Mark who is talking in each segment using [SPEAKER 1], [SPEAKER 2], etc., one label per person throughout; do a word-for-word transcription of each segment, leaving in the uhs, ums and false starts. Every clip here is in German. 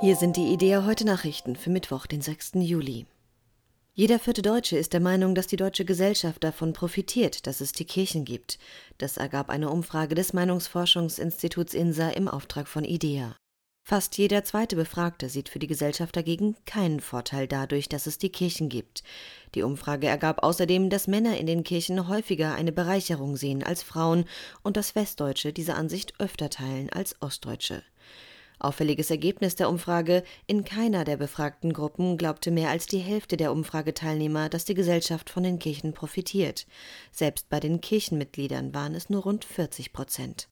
[SPEAKER 1] Hier sind die IDEA heute Nachrichten für Mittwoch, den sechsten Juli. Jeder vierte Deutsche ist der Meinung, dass die deutsche Gesellschaft davon profitiert, dass es die Kirchen gibt. Das ergab eine Umfrage des Meinungsforschungsinstituts I N S A im Auftrag von IDEA. Fast jeder zweite Befragte sieht für die Gesellschaft dagegen keinen Vorteil dadurch, dass es die Kirchen gibt. Die Umfrage ergab außerdem, dass Männer in den Kirchen häufiger eine Bereicherung sehen als Frauen und dass Westdeutsche diese Ansicht öfter teilen als Ostdeutsche. Auffälliges Ergebnis der Umfrage: In keiner der befragten Gruppen glaubte mehr als die Hälfte der Umfrageteilnehmer, dass die Gesellschaft von den Kirchen profitiert. Selbst bei den Kirchenmitgliedern waren es nur rund vierzig Prozent.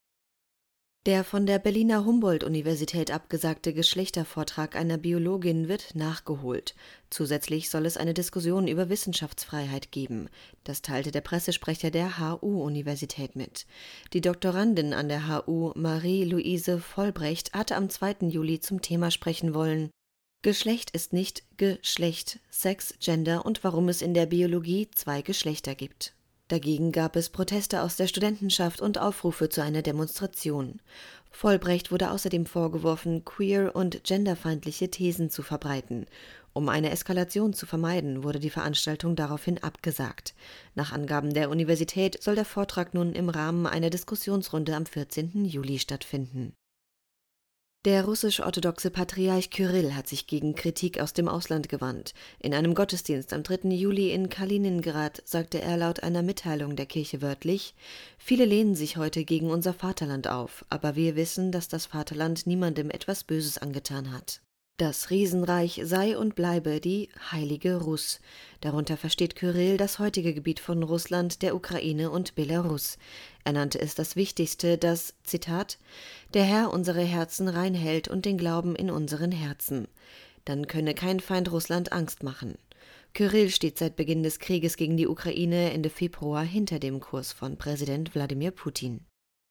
[SPEAKER 1] Der von der Berliner Humboldt-Universität abgesagte Geschlechtervortrag einer Biologin wird nachgeholt. Zusätzlich soll es eine Diskussion über Wissenschaftsfreiheit geben. Das teilte der Pressesprecher der H U-Universität mit. Die Doktorandin an der H U, Marie-Louise Vollbrecht, hatte am zweiten Juli zum Thema sprechen wollen. Geschlecht ist nicht Geschlecht, Sex, Gender und warum es in der Biologie zwei Geschlechter gibt. Dagegen gab es Proteste aus der Studentenschaft und Aufrufe zu einer Demonstration. Vollbrecht wurde außerdem vorgeworfen, queer- und genderfeindliche Thesen zu verbreiten. Um eine Eskalation zu vermeiden, wurde die Veranstaltung daraufhin abgesagt. Nach Angaben der Universität soll der Vortrag nun im Rahmen einer Diskussionsrunde am vierzehnten Juli stattfinden. Der russisch-orthodoxe Patriarch Kyrill hat sich gegen Kritik aus dem Ausland gewandt. In einem Gottesdienst am dritten Juli in Kaliningrad sagte er laut einer Mitteilung der Kirche wörtlich: Viele lehnen sich heute gegen unser Vaterland auf, aber wir wissen, dass das Vaterland niemandem etwas Böses angetan hat. Das Riesenreich sei und bleibe die Heilige Russ. Darunter versteht Kyrill das heutige Gebiet von Russland, der Ukraine und Belarus. Er nannte es das Wichtigste, dass, Zitat, der Herr unsere Herzen rein hält und den Glauben in unseren Herzen. Dann könne kein Feind Russland Angst machen. Kyrill steht seit Beginn des Krieges gegen die Ukraine Ende Februar hinter dem Kurs von Präsident Wladimir Putin.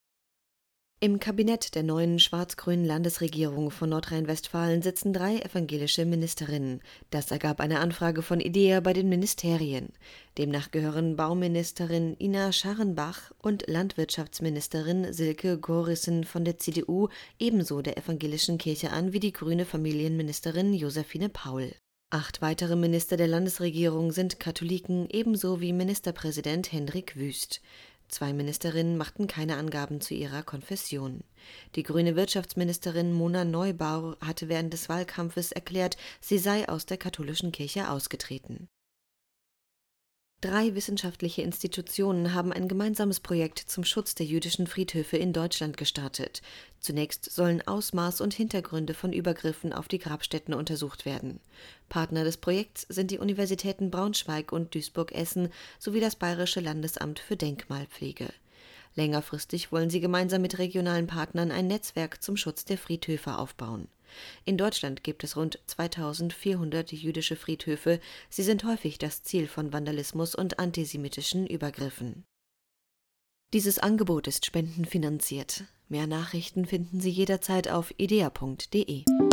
[SPEAKER 1] Im Kabinett der neuen schwarz-grünen Landesregierung von Nordrhein-Westfalen sitzen drei evangelische Ministerinnen. Das ergab eine Anfrage von IDEA bei den Ministerien. Demnach gehören Bauministerin Ina Scharrenbach und Landwirtschaftsministerin Silke Gorissen von der C D U ebenso der evangelischen Kirche an wie die grüne Familienministerin Josephine Paul. Acht weitere Minister der Landesregierung sind Katholiken, ebenso wie Ministerpräsident Hendrik Wüst. Zwei Ministerinnen machten keine Angaben zu ihrer Konfession. Die grüne Wirtschaftsministerin Mona Neubauer hatte während des Wahlkampfes erklärt, sie sei aus der katholischen Kirche ausgetreten. Drei wissenschaftliche Institutionen haben ein gemeinsames Projekt zum Schutz der jüdischen Friedhöfe in Deutschland gestartet. Zunächst sollen Ausmaß und Hintergründe von Übergriffen auf die Grabstätten untersucht werden. Partner des Projekts sind die Universitäten Braunschweig und Duisburg-Essen sowie das Bayerische Landesamt für Denkmalpflege. Längerfristig wollen sie gemeinsam mit regionalen Partnern ein Netzwerk zum Schutz der Friedhöfe aufbauen. In Deutschland gibt es rund zweitausendvierhundert jüdische Friedhöfe. Sie sind häufig das Ziel von Vandalismus und antisemitischen Übergriffen. Dieses Angebot ist spendenfinanziert. Mehr Nachrichten finden Sie jederzeit auf idea punkt de.